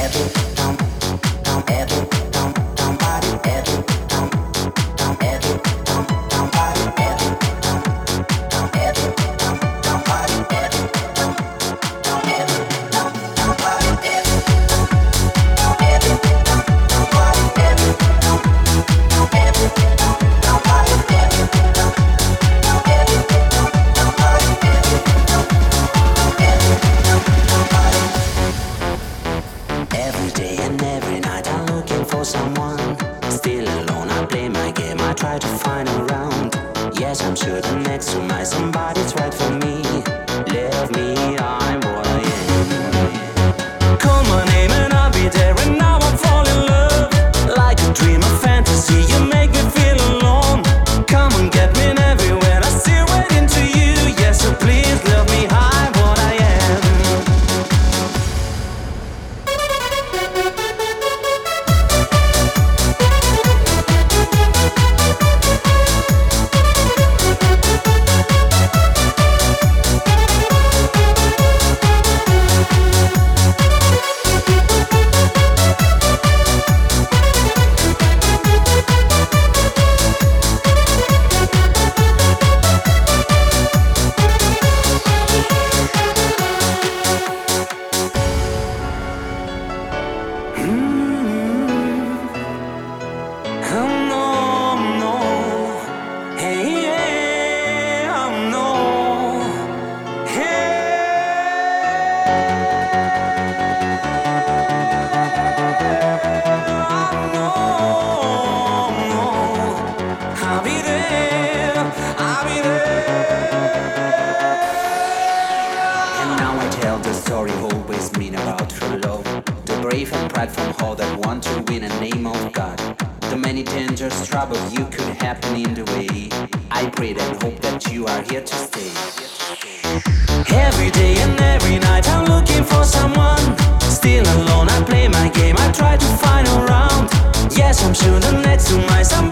brave and prideful heart that want to win a name of God. The many dangers, trouble you could happen in the way. I pray and hope that you are here to stay. Every day and every night I'm looking for someone. Still alone I play my game, I try to find around. Yes, I'm sure the next to my somebody